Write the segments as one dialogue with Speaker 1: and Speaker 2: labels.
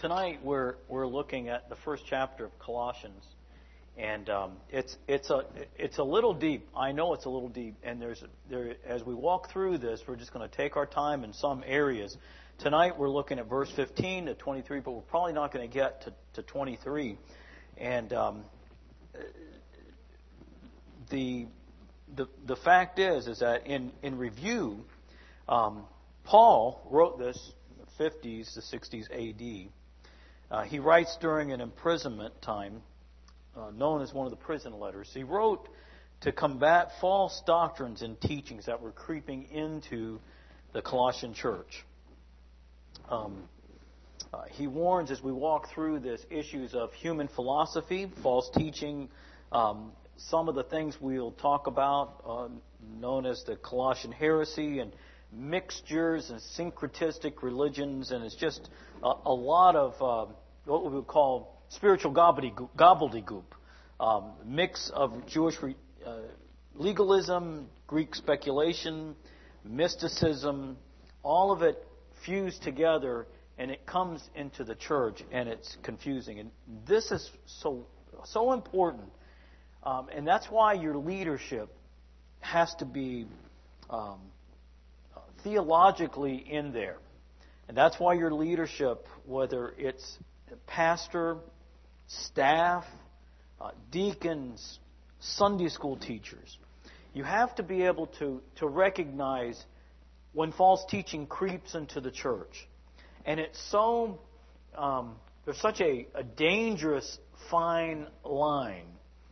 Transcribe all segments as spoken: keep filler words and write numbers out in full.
Speaker 1: tonight we're we're looking at the first chapter of Colossians, and um, it's it's a it's a little deep. I know it's a little deep, and there's there as we walk through this, we're just going to take our time in some areas. Tonight we're looking at verse fifteen to twenty-three, but we're probably not going to get to, to twenty-three, and um, the the the fact is is that in in review, um, Paul wrote this in the fifties to sixties A D. Uh, he writes during an imprisonment time, uh, known as one of the prison letters. He wrote to combat false doctrines and teachings that were creeping into the Colossian church. Um, uh, he warns as we walk through this issues of human philosophy, false teaching, um, some of the things we'll talk about, uh, known as the Colossian heresy, and mixtures and syncretistic religions, and it's just a, a lot of uh, what we would call spiritual gobbledygook, gobbledygook um, mix of Jewish re, uh, legalism, Greek speculation, mysticism, all of it fused together, and it comes into the church, and it's confusing. And this is so so important, um, and that's why your leadership has to be um, theologically in there. And that's why your leadership, whether it's pastor, staff, uh, deacons, Sunday school teachers, you have to be able to, to recognize when false teaching creeps into the church. And it's so, um, there's such a, a dangerous fine line.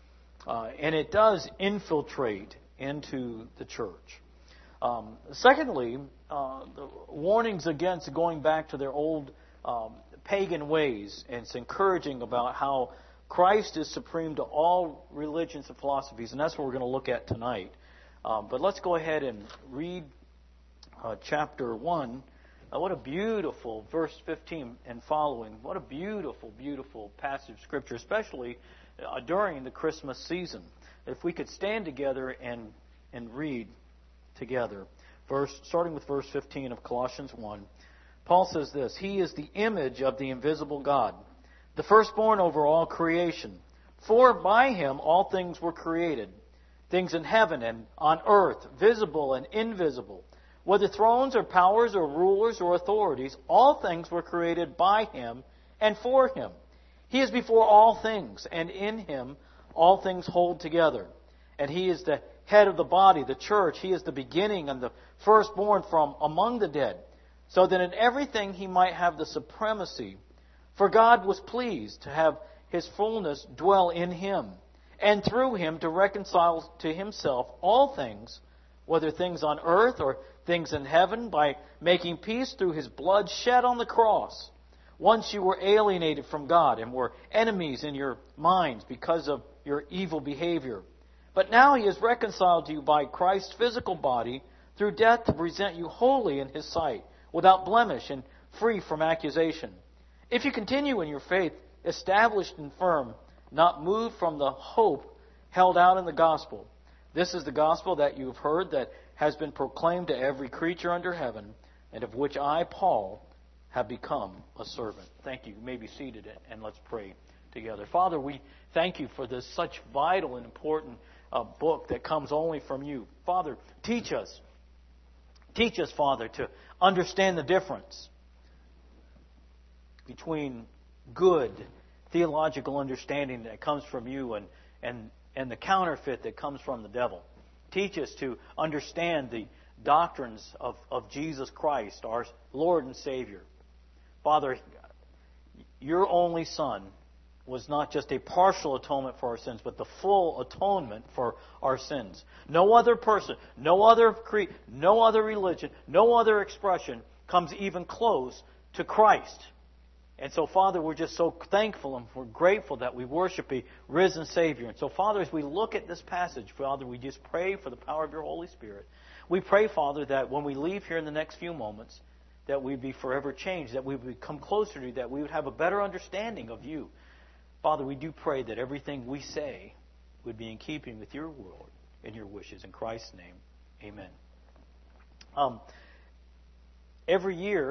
Speaker 1: Uh, and it does infiltrate into the church. Um, secondly, uh, the warnings against going back to their old um, pagan ways, and it's encouraging about how Christ is supreme to all religions and philosophies, and that's what we're going to look at tonight. Um, but let's go ahead and read uh, chapter one. Uh, what a beautiful, verse fifteen and following, what a beautiful, beautiful passage of Scripture, especially uh, during the Christmas season. If we could stand together and, and read together. Verse, starting with verse fifteen of Colossians one, Paul says this: He is the image of the invisible God, the firstborn over all creation. For by Him all things were created, things in heaven and on earth, visible and invisible. Whether thrones or powers or rulers or authorities, all things were created by Him and for Him. He is before all things, and in Him all things hold together. And He is the head of the body, the church. He is the beginning and the firstborn from among the dead, so that in everything He might have the supremacy. For God was pleased to have His fullness dwell in Him, and through Him to reconcile to Himself all things, whether things on earth or things in heaven, by making peace through His blood shed on the cross. Once you were alienated from God and were enemies in your minds because of your evil behavior. But now He is reconciled to you by Christ's physical body through death, to present you holy in His sight, without blemish and free from accusation. If you continue in your faith, established and firm, not moved from the hope held out in the gospel. This is the gospel that you have heard, that has been proclaimed to every creature under heaven, and of which I, Paul, have become a servant. Thank you. You may be seated, and let's pray together. Father, we thank You for this such vital and important uh, book that comes only from You. Father, teach us. Teach us, Father, to understand the difference between good theological understanding that comes from You and, and, and the counterfeit that comes from the devil. Teach us to understand the doctrines of, of Jesus Christ, our Lord and Savior. Father, Your only Son was not just a partial atonement for our sins, but the full atonement for our sins. No other person, no other creed, no other religion, no other expression comes even close to Christ. And so, Father, we're just so thankful and we're grateful that we worship a risen Savior. And so, Father, as we look at this passage, Father, we just pray for the power of Your Holy Spirit. We pray, Father, that when we leave here in the next few moments, that we'd be forever changed, that we would come closer to You, that we would have a better understanding of You. Father, we do pray that everything we say would be in keeping with Your word and Your wishes. In Christ's name, amen. Um, every year,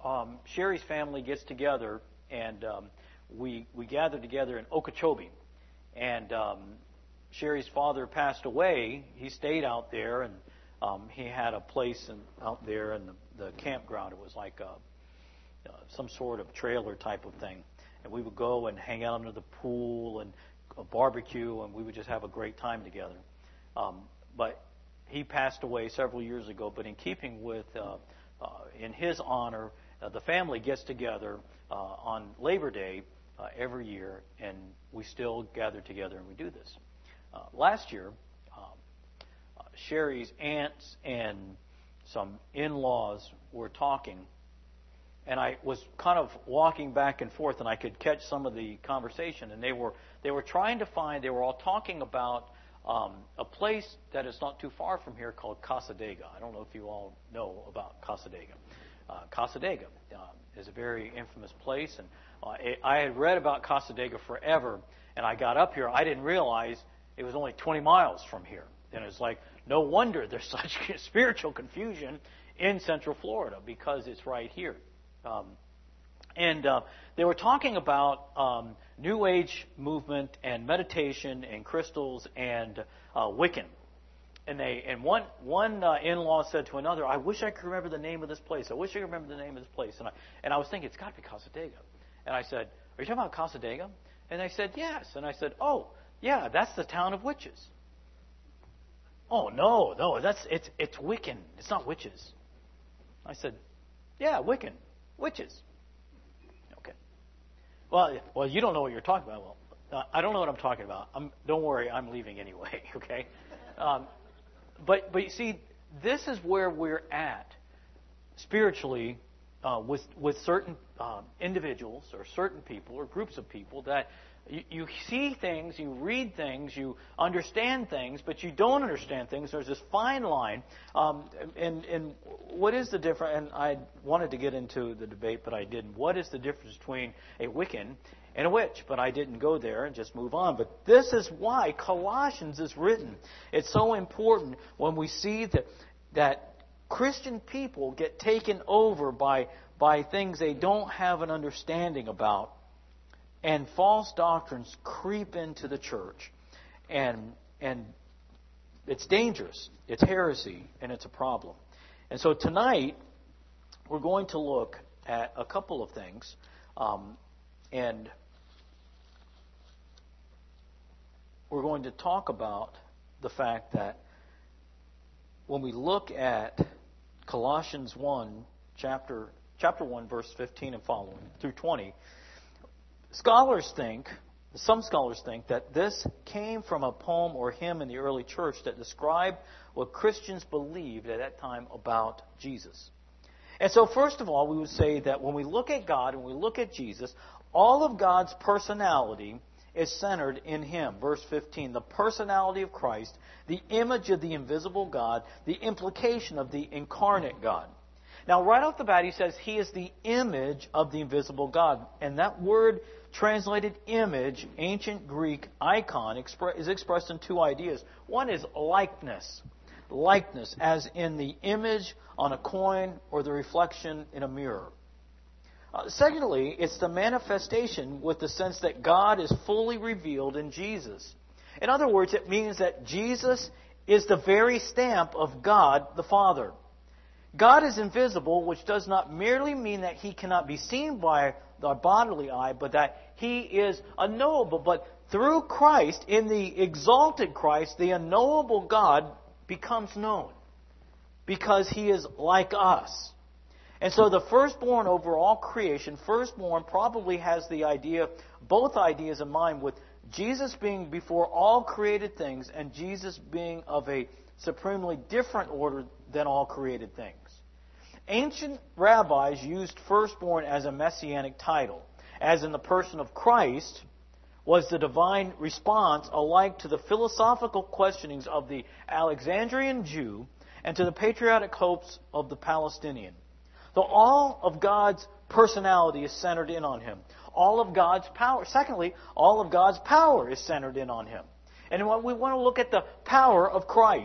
Speaker 1: um, Sherry's family gets together, and um, we we gather together in Okeechobee. And um, Sherry's father passed away. He stayed out there, and um, he had a place in, out there in the, the campground. It was like a, uh, some sort of trailer type of thing. And we would go and hang out under the pool and a barbecue, and we would just have a great time together. Um, but he passed away several years ago. But in keeping with, uh, uh, in his honor, uh, the family gets together uh, on Labor Day uh, every year, and we still gather together and we do this. Uh, last year, um, uh, Sherry's aunts and some in-laws were talking. And I was kind of walking back and forth, and I could catch some of the conversation. And they were they were trying to find. They were all talking about um, a place that is not too far from here called Cassadaga. I don't know if you all know about Cassadaga. Uh, Cassadaga uh, is a very infamous place, and uh, it, I had read about Cassadaga forever. And I got up here. I didn't realize it was only twenty miles from here. And it's like, no wonder there's such spiritual confusion in Central Florida, because it's right here. Um, and uh, they were talking about um, New Age movement and meditation and crystals and uh, Wiccan. And they and one one uh, in-law said to another, "I wish I could remember the name of this place. I wish I could remember the name of this place." And I and I was thinking, it's got to be Cassadaga. And I said, "Are you talking about Cassadaga?" And they said, "Yes." And I said, "Oh, yeah, that's the town of witches." "Oh no, no, that's it's it's Wiccan. It's not witches." I said, "Yeah, Wiccan. Witches." Okay. Well, well, you don't know what you're talking about. Well, uh, I don't know what I'm talking about. I'm, don't worry, I'm leaving anyway. Okay. Um, but but you see, this is where we're at spiritually uh, with with certain uh, individuals or certain people or groups of people that you, you see things, you read things, you understand things, but you don't understand things. There's this fine line. Um, and, and what is the difference? And I wanted to get into the debate, but I didn't. What is the difference between a Wiccan and a witch? But I didn't go there and just move on. But this is why Colossians is written. It's so important when we see that that Christian people get taken over by by things they don't have an understanding about. And false doctrines creep into the church, and and it's dangerous. It's heresy, and it's a problem. And so tonight, we're going to look at a couple of things, um, and we're going to talk about the fact that when we look at Colossians one, chapter chapter one, verse fifteen and following through twenty. Scholars think, some scholars think, that this came from a poem or hymn in the early church that described what Christians believed at that time about Jesus. And so, first of all, we would say that when we look at God and we look at Jesus, all of God's personality is centered in Him. Verse fifteen, the personality of Christ, the image of the invisible God, the implication of the incarnate God. Now, right off the bat, he says He is the image of the invisible God. And that word translated image, ancient Greek icon, is expressed in two ideas. One is likeness. Likeness, as in the image on a coin or the reflection in a mirror. Uh, secondly, it's the manifestation with the sense that God is fully revealed in Jesus. In other words, it means that Jesus is the very stamp of God the Father. God is invisible, which does not merely mean that He cannot be seen by the bodily eye, but that He is unknowable. But through Christ, in the exalted Christ, the unknowable God becomes known because He is like us. And so the firstborn over all creation, firstborn probably has the idea, both ideas in mind, with Jesus being before all created things and Jesus being of a supremely different order than all created things. Ancient rabbis used firstborn as a messianic title, as in the person of Christ was the divine response alike to the philosophical questionings of the Alexandrian Jew and to the patriotic hopes of the Palestinian. So all of God's personality is centered in on Him. All of God's power. Secondly, all of God's power is centered in on Him. And when we want to look at the power of Christ,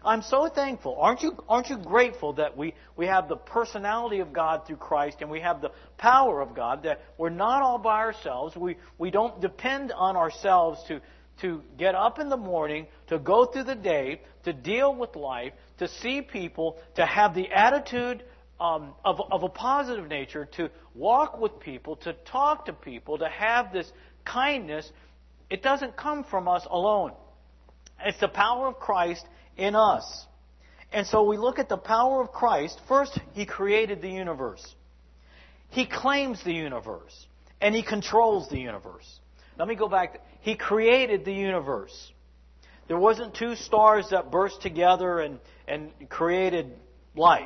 Speaker 1: I'm so thankful. Aren't you, aren't you grateful that we, we have the personality of God through Christ and we have the power of God, that we're not all by ourselves. We, we don't depend on ourselves to, to get up in the morning, to go through the day, to deal with life, to see people, to have the attitude um, of, of a positive nature, to walk with people, to talk to people, to have this kindness. It doesn't come from us alone. It's the power of Christ in us. And so we look at the power of Christ. First, He created the universe. He claims the universe. And He controls the universe. Let me go back. He created the universe. There wasn't two stars that burst together and, and created life.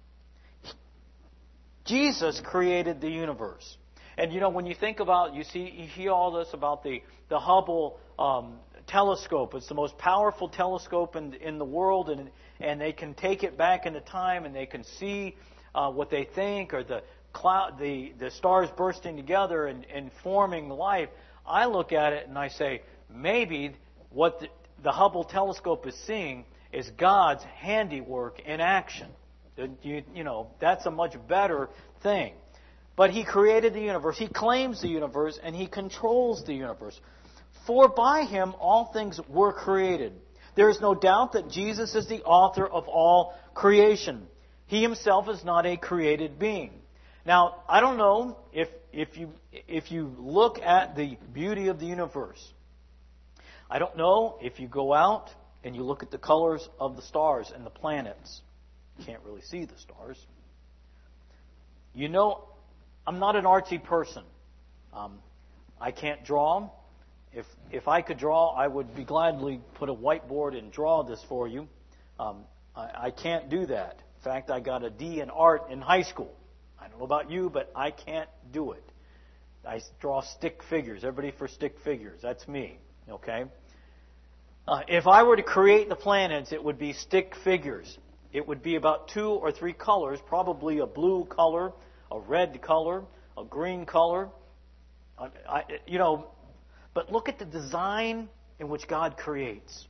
Speaker 1: Jesus created the universe. And you know, when you think about, you see, you hear all this about the, the Hubble um, telescope. It's the most powerful telescope in, in the world, and, and they can take it back into time and they can see uh, what they think, or the cloud, the, the stars bursting together and, and forming life. I look at it and I say, maybe what the, the Hubble telescope is seeing is God's handiwork in action. You, you know, that's a much better thing. But He created the universe. He claims the universe, and He controls the universe. For by Him all things were created. There is no doubt that Jesus is the author of all creation. He Himself is not a created being. Now, I don't know if if you if you look at the beauty of the universe. I don't know if you go out and you look at the colors of the stars and the planets. You can't really see the stars. You know, I'm not an artsy person. Um, I can't draw. If if I could draw, I would be gladly put a whiteboard and draw this for you. Um, I, I can't do that. In fact, I got a D in art in high school. I don't know about you, but I can't do it. I draw stick figures. Everybody for stick figures. That's me. Okay? Uh, if I were to create the planets, it would be stick figures. It would be about two or three colors, probably a blue color, a red color, a green color. I, I, you know, but look at the design in which God creates.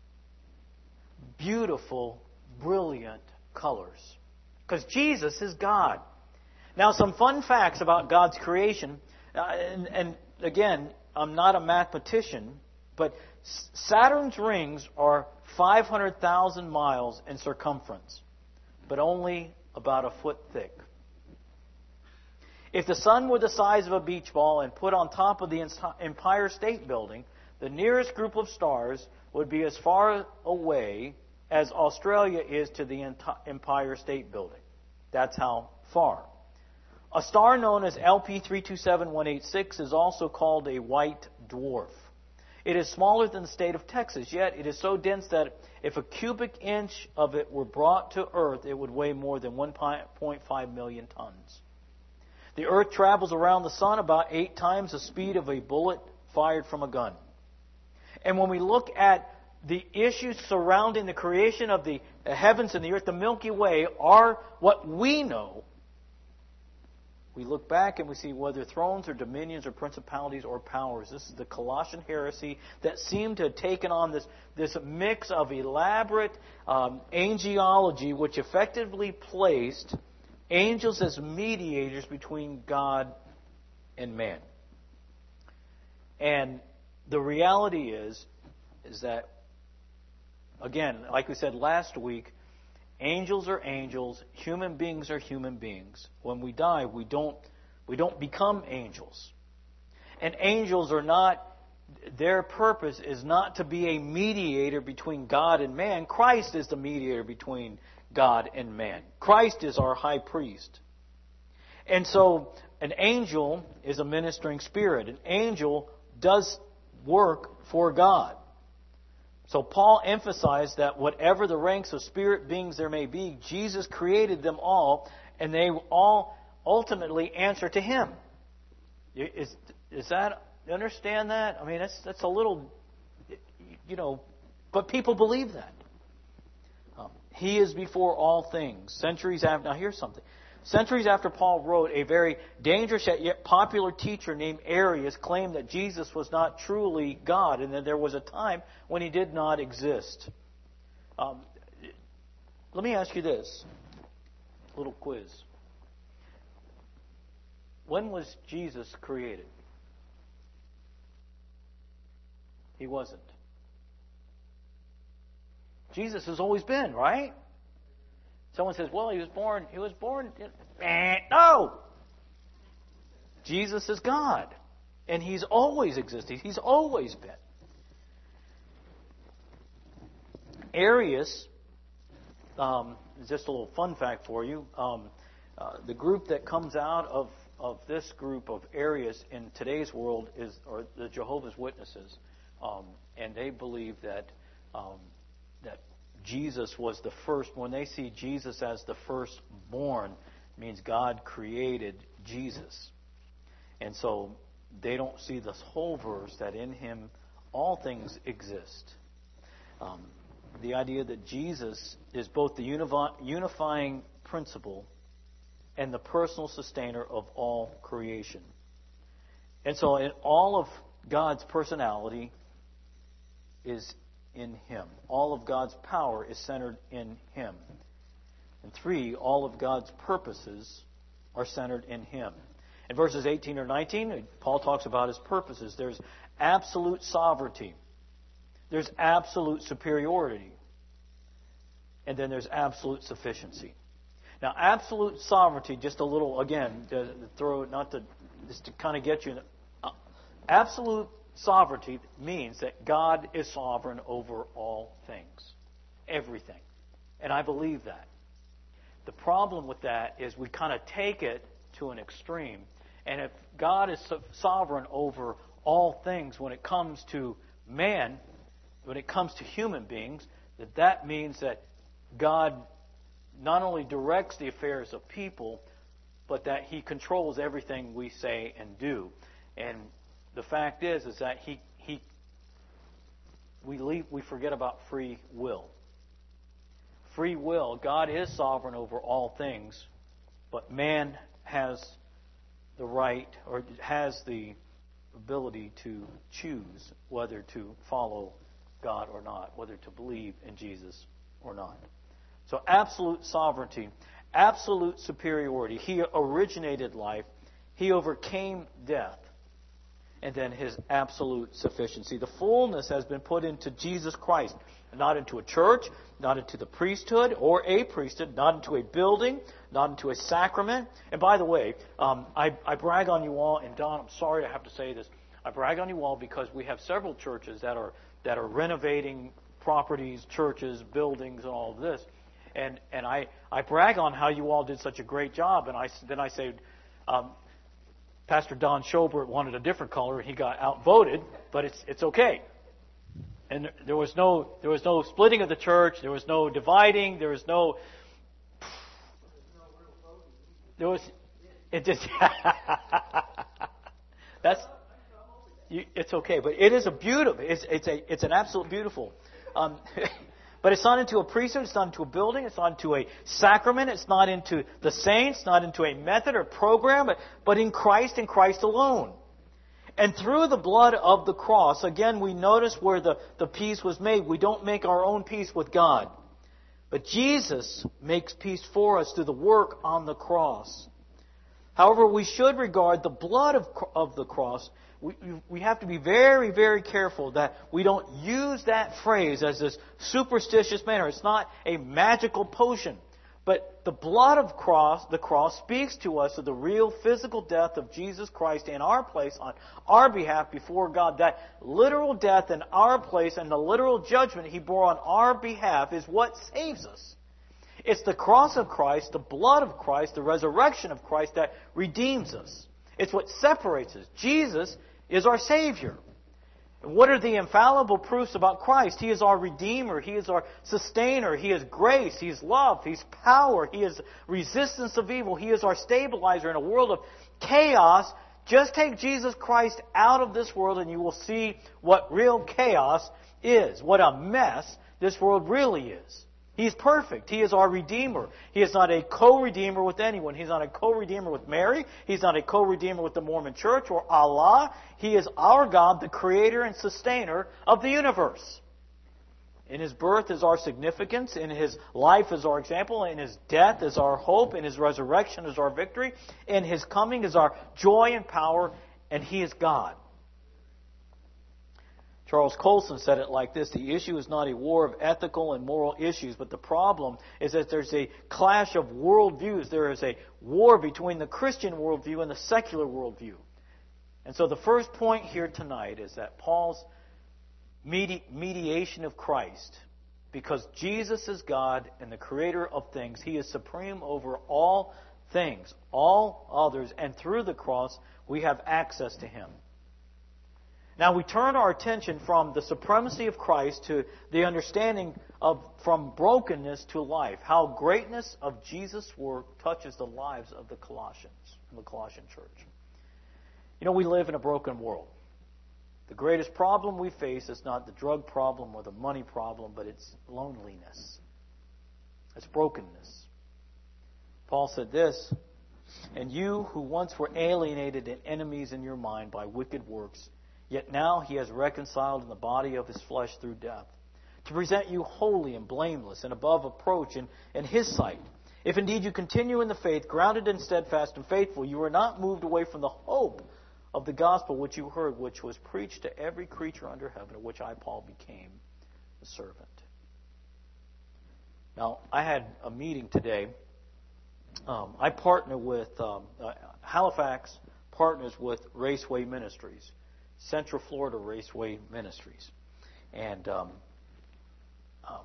Speaker 1: Beautiful, brilliant colors. Because Jesus is God. Now, some fun facts about God's creation. Uh, and, and again, I'm not a mathematician, but Saturn's rings are five hundred thousand miles in circumference, but only about a foot thick. If the sun were the size of a beach ball and put on top of the Empire State Building, the nearest group of stars would be as far away as Australia is to the Empire State Building. That's how far. A star known as L P three two seven one eight six is also called a white dwarf. It is smaller than the state of Texas, yet it is so dense that if a cubic inch of it were brought to Earth, it would weigh more than one point five million tons. The Earth travels around the sun about eight times the speed of a bullet fired from a gun. And when we look at the issues surrounding the creation of the heavens and the earth, the Milky Way, are what we know. We look back and we see whether thrones or dominions or principalities or powers. This is the Colossian heresy that seemed to have taken on this, this mix of elaborate um, angelology, which effectively placed angels as mediators between God and man. And the reality is, is that, again, like we said last week, angels are angels, human beings are human beings. When we die, we don't we don't become angels. And angels are not, their purpose is not to be a mediator between God and man. Christ is the mediator between God and man. Christ is our high priest. And so an angel is a ministering spirit. An angel does work for God. So Paul emphasized that whatever the ranks of spirit beings there may be, Jesus created them all, and they all ultimately answer to Him. Is, is that, you understand that? I mean, that's, that's a little, you know, but people believe that. Um, he is before all things. Centuries after, now here's something. Centuries after Paul wrote, a very dangerous yet popular teacher named Arius claimed that Jesus was not truly God and that there was a time when He did not exist. Um, Let me ask you this. Little quiz. When was Jesus created? He wasn't. Jesus has always been, right? Someone says, well, he was born, he was born. No! Jesus is God. And He's always existed. He's always been. Arius, um, just a little fun fact for you. Um, uh, the group that comes out of, of this group of Arius in today's world is or the Jehovah's Witnesses. Um, and they believe that um, that Jesus was the first. When they see Jesus as the firstborn, it means God created Jesus. And so they don't see this whole verse that in Him all things exist. Um, the idea that Jesus is both the unifi- unifying principle and the personal sustainer of all creation. And so in all of God's personality is in Him. All of God's power is centered in Him. And three, all of God's purposes are centered in Him. In verses eighteen or nineteen, Paul talks about His purposes. There's absolute sovereignty. There's absolute superiority. And then there's absolute sufficiency. Now, absolute sovereignty, just a little, again, to throw, not to, just to kind of get you, uh, absolute sovereignty means that God is sovereign over all things. Everything. And I believe that. The problem with that is we kind of take it to an extreme. And if God is sovereign over all things when it comes to man, when it comes to human beings, that that means that God not only directs the affairs of people, but that He controls everything we say and do. And the fact is, is that He He we leave, we forget about free will. Free will. God is sovereign over all things, but man has the right or has the ability to choose whether to follow God or not, whether to believe in Jesus or not. So absolute sovereignty, absolute superiority. He originated life. He overcame death. And then His absolute sufficiency. The fullness has been put into Jesus Christ. Not into a church, not into the priesthood or a priesthood, not into a building, not into a sacrament. And by the way, um, I, I brag on you all, and Don, I'm sorry to have to say this. I brag on you all because we have several churches that are that are renovating properties, churches, buildings, and all of this. And and I, I brag on how you all did such a great job. And I, then I say, um, Pastor Don Schobert wanted a different color, and he got outvoted, but it's it's okay. And there was no there was no splitting of the church. There was no dividing. There was no. There was. It just. That's. You, it's okay, but it is a beautiful. It's it's a it's an absolute beautiful. Um, but it's not into a priesthood. It's not into a building. It's not into a sacrament. It's not into the saints. Not into a method or program. But, but in Christ and Christ alone. And through the blood of the cross, again, we notice where the, the peace was made. We don't make our own peace with God. But Jesus makes peace for us through the work on the cross. However, we should regard the blood of, of the cross. We, we have to be very, very careful that we don't use that phrase as this superstitious manner. It's not a magical potion. But the blood of cross, the cross speaks to us of the real physical death of Jesus Christ in our place on our behalf before God. That literal death in our place and the literal judgment He bore on our behalf is what saves us. It's the cross of Christ, the blood of Christ, the resurrection of Christ that redeems us. It's what separates us. Jesus is our Savior. What are the infallible proofs about Christ? He is our Redeemer. He is our Sustainer. He is grace. He is love. He is power. He is resistance of evil. He is our stabilizer in a world of chaos. Just take Jesus Christ out of this world and you will see what real chaos is. What a mess this world really is. He's perfect. He is our Redeemer. He is not a co-redeemer with anyone. He's not a co-redeemer with Mary. He's not a co-redeemer with the Mormon Church or Allah. He is our God, the Creator and Sustainer of the universe. In His birth is our significance. In His life is our example. In His death is our hope. In His resurrection is our victory. In His coming is our joy and power. And He is God. Charles Colson said it like this: the issue is not a war of ethical and moral issues, but the problem is that there's a clash of worldviews. There is a war between the Christian worldview and the secular worldview. And so the first point here tonight is that Paul's medi- mediation of Christ, because Jesus is God and the creator of things, He is supreme over all things, all others, and through the cross we have access to Him. Now we turn our attention from the supremacy of Christ to the understanding of from brokenness to life, how greatness of Jesus' work touches the lives of the Colossians, the Colossian church. You know, we live in a broken world. The greatest problem we face is not the drug problem or the money problem, but it's loneliness. It's brokenness. Paul said this: "And you who once were alienated and enemies in your mind by wicked works, yet now He has reconciled in the body of His flesh through death, to present you holy and blameless and above reproach in, in His sight. If indeed you continue in the faith, grounded and steadfast and faithful, you are not moved away from the hope of the gospel which you heard, which was preached to every creature under heaven, of which I, Paul, became a servant." Now, I had a meeting today. Um, I partner with um, uh, Halifax partners with Raceway Ministries, Central Florida Raceway Ministries, and um, um,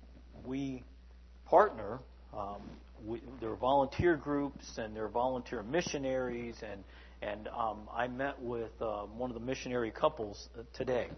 Speaker 1: we partner. Um, we, there are volunteer groups and there are volunteer missionaries, and and um, I met with uh, one of the missionary couples today,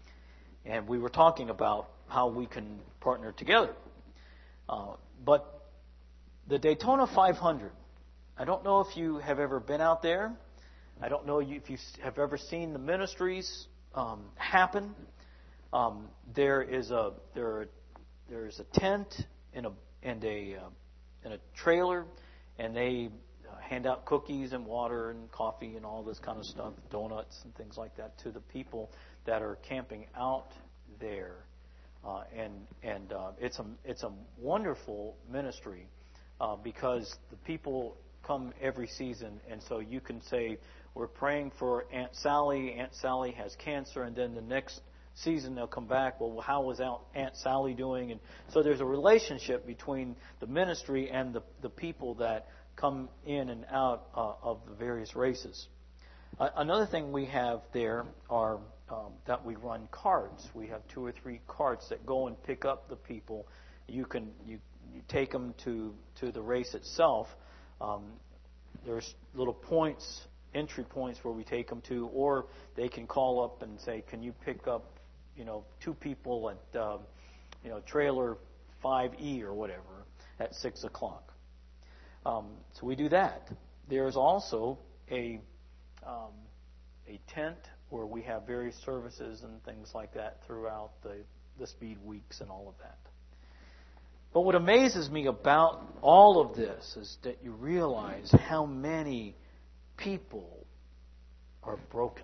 Speaker 1: and we were talking about how we can partner together. Uh, but the Daytona five hundred, I don't know if you have ever been out there. I don't know if you have ever seen the ministries um, happen. Um, there is a there there is a tent and a and a uh, and a trailer, and they uh, hand out cookies and water and coffee and all this kind of stuff, donuts and things like that, to the people that are camping out there. Uh, and and uh, it's a it's a wonderful ministry uh, because the people come every season, and so you can say, we're praying for Aunt Sally. Aunt Sally has cancer, and then the next season they'll come back. Well, how was Aunt Sally doing? And so there's a relationship between the ministry and the the people that come in and out uh, of the various races. Uh, another thing we have there are um, that we run carts. We have two or three carts that go and pick up the people. You can you, you take them to to the race itself. Um, there's little points, entry points where we take them to, or they can call up and say, "Can you pick up, you know, two people at, um, you know, trailer five E or whatever at six o'clock?" Um, so we do that. There's also a um, a tent where we have various services and things like that throughout the the speed weeks and all of that. But what amazes me about all of this is that you realize how many people are broken.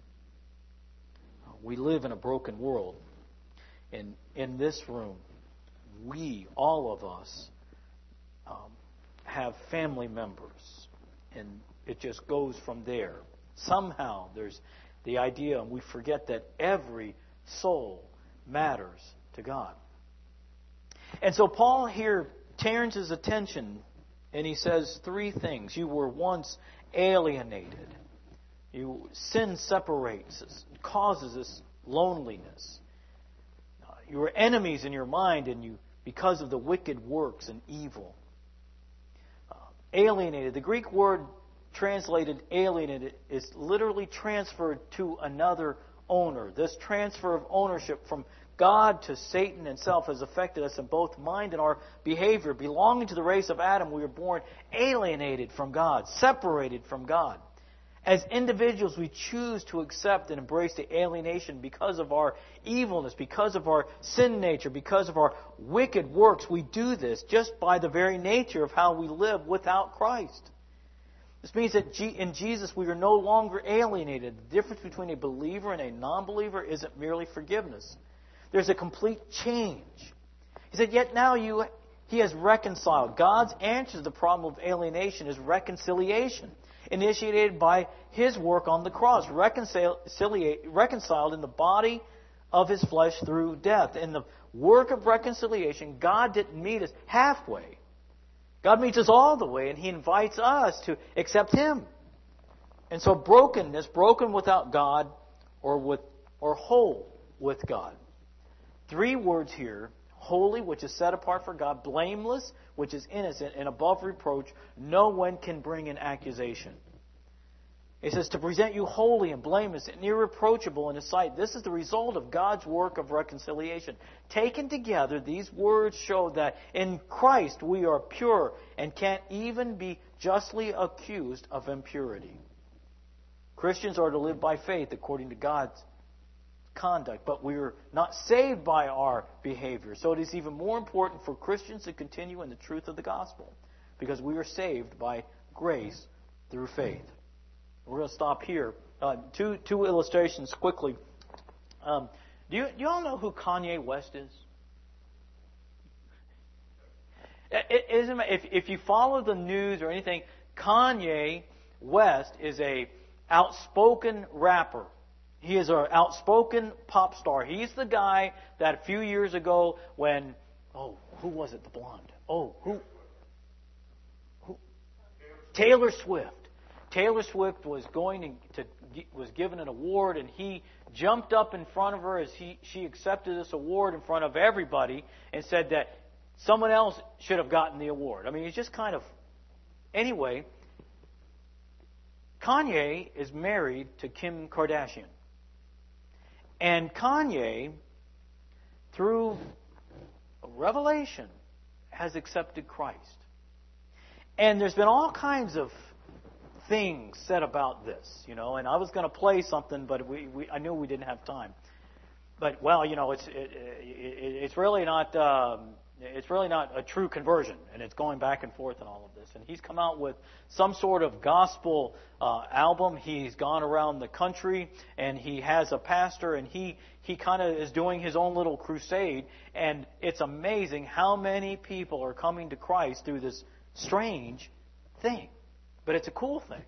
Speaker 1: We live in a broken world. And in this room, we, all of us, um, have family members. And it just goes from there. Somehow there's the idea, and we forget that every soul matters to God. And so Paul here turns his attention and he says three things. You were once alienated. You, sin separates us, causes us loneliness. Uh, you were enemies in your mind, and you because of the wicked works and evil. Uh, alienated. The Greek word translated alienated is literally transferred to another owner. This transfer of ownership from God to Satan and self has affected us in both mind and our behavior. Belonging to the race of Adam, we were born alienated from God, separated from God. As individuals, we choose to accept and embrace the alienation because of our evilness, because of our sin nature, because of our wicked works. We do this just by the very nature of how we live without Christ. This means that in Jesus we are no longer alienated. The difference between a believer and a non-believer isn't merely forgiveness. There's a complete change. He said, yet now you, He has reconciled. God's answer to the problem of alienation is reconciliation, initiated by His work on the cross, reconciled in the body of His flesh through death. In the work of reconciliation, God didn't meet us halfway. God meets us all the way, and He invites us to accept Him. And so brokenness, broken without God, or with or whole with God. Three words here: holy, which is set apart for God; blameless, which is innocent; and above reproach, no one can bring an accusation. It says to present you holy and blameless and irreproachable in His sight. This is the result of God's work of reconciliation. Taken together, these words show that in Christ we are pure and can't even be justly accused of impurity. Christians are to live by faith according to God's conduct, but we are not saved by our behavior. So it is even more important for Christians to continue in the truth of the gospel, because we are saved by grace through faith. We're going to stop here. Uh, two two illustrations quickly. Um, do you do you all know who Kanye West is? It, it isn't, if if you follow the news or anything, Kanye West is a outspoken rapper. He is an outspoken pop star. He's the guy that a few years ago, when oh who was it? The blonde. Oh who? Who? Taylor Swift. Taylor Swift was going to, to was given an award, and he jumped up in front of her as he she accepted this award in front of everybody and said that someone else should have gotten the award. I mean, it's just kind of anyway. Kanye is married to Kim Kardashian, and Kanye, through a revelation, has accepted Christ. And there's been all kinds of things said about this, you know, and I was going to play something, but we, we I knew we didn't have time. But well, you know, it's it, it, it's really not um, it's really not a true conversion, and it's going back and forth and all of this. And he's come out with some sort of gospel uh, album. He's gone around the country, and he has a pastor, and he he kind of is doing his own little crusade. And it's amazing how many people are coming to Christ through this strange thing. But it's a cool thing.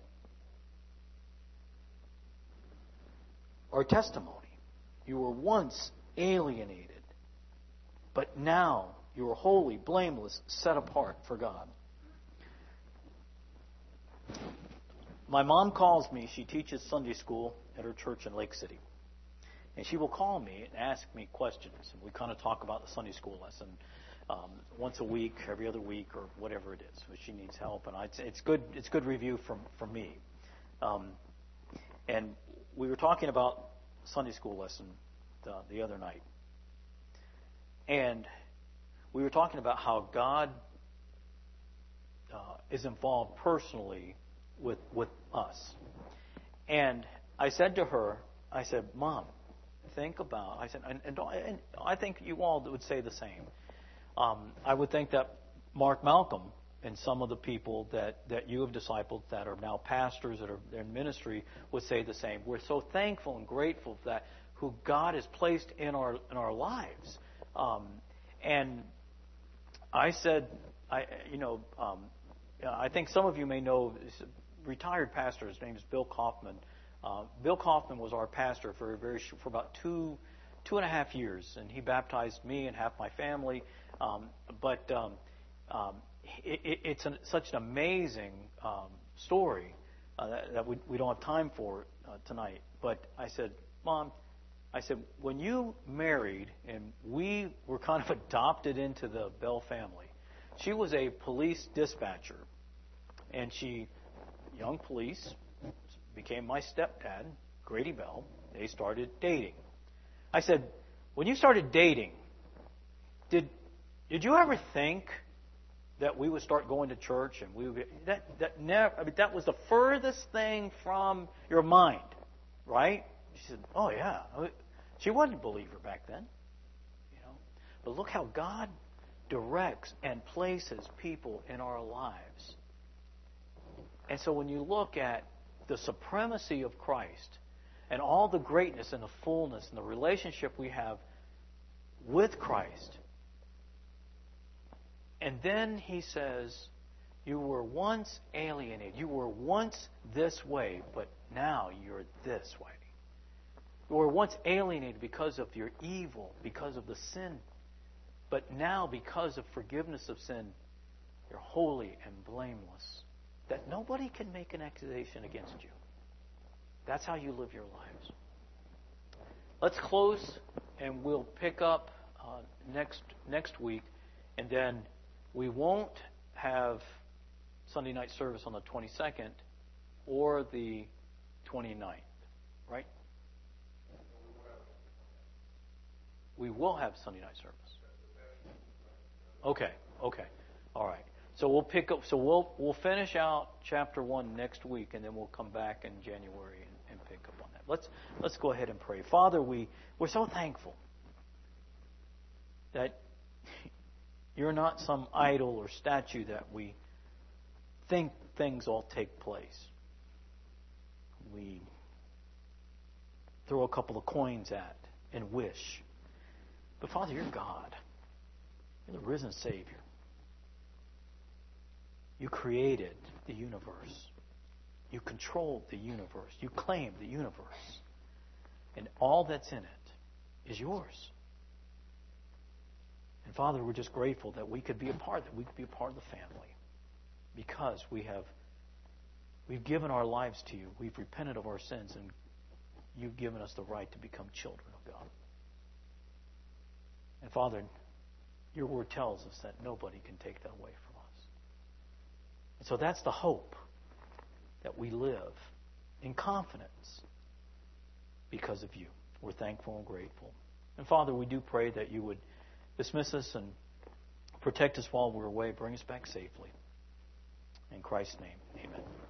Speaker 1: Our testimony. You were once alienated, but now you are holy, blameless, set apart for God. My mom calls me. She teaches Sunday school at her church in Lake City. And she will call me and ask me questions. And we kind of talk about the Sunday school lesson Um, once a week, every other week, or whatever it is. But she needs help, and I, it's, it's good. It's good review from from me. Um, and we were talking about Sunday school lesson the, the other night, and we were talking about how God uh, is involved personally with with us. And I said to her, I said, "Mom, think about." I said, and, and, and I think you all would say the same. Um, I would think that Mark Malcolm and some of the people that, that you have discipled that are now pastors that are in ministry would say the same. We're so thankful and grateful for that who God has placed in our in our lives. Um, and I said, I you know, um, I think some of you may know this retired pastor. His name is Bill Kaufman. Uh, Bill Kaufman was our pastor for a very for about two two and a half years, and he baptized me and half my family. Um, but um, um, it, it, it's an, such an amazing um, story uh, that, that we, we don't have time for uh, tonight. But I said, Mom, I said, when you married and we were kind of adopted into the Bell family, she was a police dispatcher, and she, young police, became my stepdad, Grady Bell. They started dating. I said, when you started dating, did did you ever think that we would start going to church and we would be, that that never I mean that was the furthest thing from your mind, right? She said, oh yeah. She wasn't a believer back then, you know. But look how God directs and places people in our lives. And so when you look at the supremacy of Christ and all the greatness and the fullness and the relationship we have with Christ. And then he says, you were once alienated. You were once this way, but now you're this way. You were once alienated because of your evil, because of the sin. But now, because of forgiveness of sin, you're holy and blameless. That nobody can make an accusation against you. That's how you live your lives. Let's close, and we'll pick up uh, next next week, and then we won't have Sunday night service on the twenty-second or the twenty-ninth, right? We will have Sunday night service. Okay, okay, all right. So we'll pick up. So we'll we'll finish out chapter one next week, and then we'll come back in January and, and pick up on that. Let's let's go ahead and pray. Father, we we're so thankful that you're not some idol or statue that we think things all take place. We throw a couple of coins at and wish. But Father, you're God. You're the risen Savior. You created the universe. You controlled the universe. You claimed the universe. And all that's in it is yours. And Father, we're just grateful that we could be a part of it. We could be a part of the family. Because we have we've given our lives to you. We've repented of our sins, and you've given us the right to become children of God. And Father, your word tells us that nobody can take that away from us. And so that's the hope that we live in confidence because of you. We're thankful and grateful. And Father, we do pray that you would dismiss us and protect us while we're away. Bring us back safely. In Christ's name, amen.